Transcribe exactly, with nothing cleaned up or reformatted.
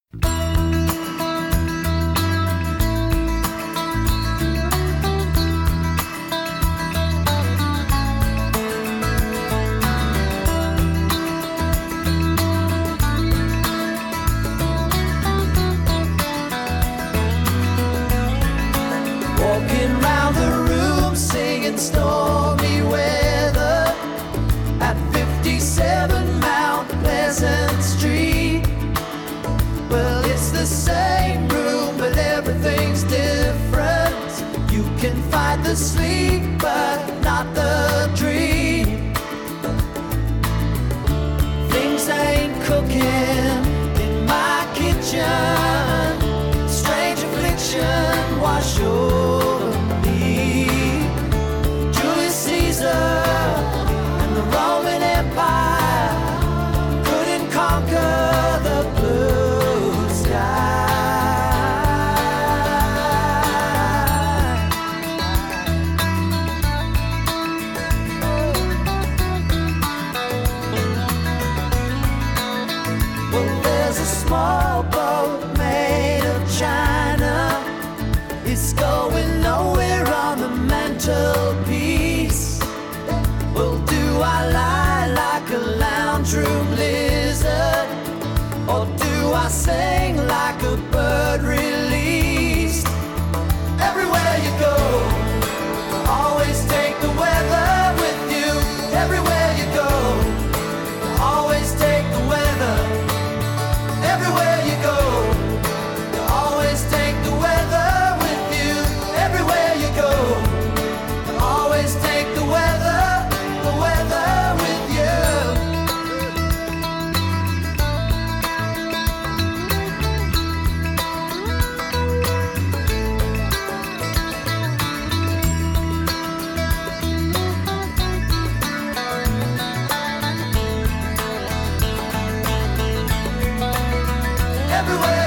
Walking round the room singing stormy weather at fifty-seven Mount Pleasant Street. Well, it's the same room, but everything's different. You can fight the sleep, but not the dream. Things ain't cooking in my kitchen. Strange affliction wash over me. Julius Caesar and the Roman Empire couldn't conquer the blue sky. Well, there's a small boat made of china. It's going nowhere on the mantelpiece. Well, do I lie like a lounge room lizard, or do I sing like a bird released? Everywhere you go, always take the weather with you. Everywhere you go, always take the weather. Everywhere you go, you always take the weather with you. Everywhere you go, you always take the weather, the weather with you. Everywhere